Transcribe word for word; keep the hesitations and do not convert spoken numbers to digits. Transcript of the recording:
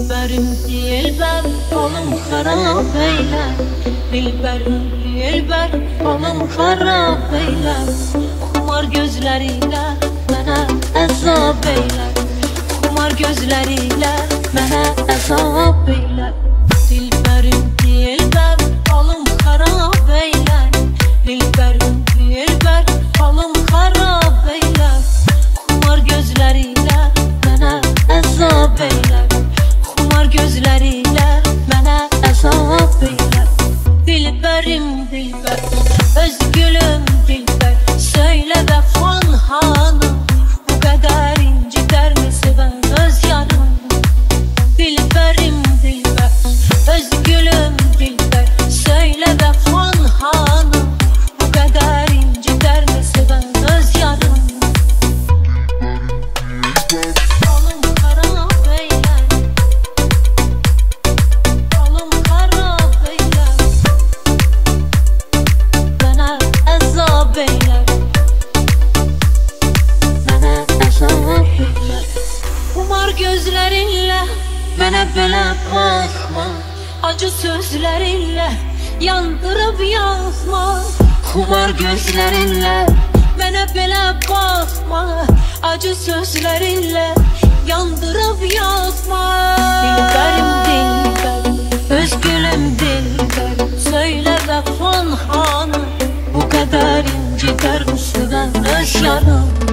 Dilberim dilber balım harap eyler, dilberim dilber balım harap eyler. Kumar gözleriyle mənə əzab eylər, kumar gözleriyle mənə əzab eylər. Dilberim dilber balım harap eyler, dilberim dilber balım harap eyler. Kumar gözleriyle mənə əzab eylər, kumar gözleriyle mənə əzab eylər. Dilberim dilber, öz gülüm dilber, söyle vəfan hanım, bu qədər inciter mi sevən öz yarım. Dilberim dilber, öz gülüm dilber, söyle vəfan hanım, bu qədər inciter mi sevən öz yarım. Balım harap eyler, balım harap eyler, mənə əzab eylər, mənə əzab eylər. Kumar gözlerinle mənə belə baxma, acı sözlerinle yandırıb yaxma. Kumar gözlerinle mənə belə baxma, acı sözlerinle yandırıb yaxma. Dilberim dilber, öz gülüm dilber, söyle vəfan hanım, bu qədər inciter mi sevən öz yarım.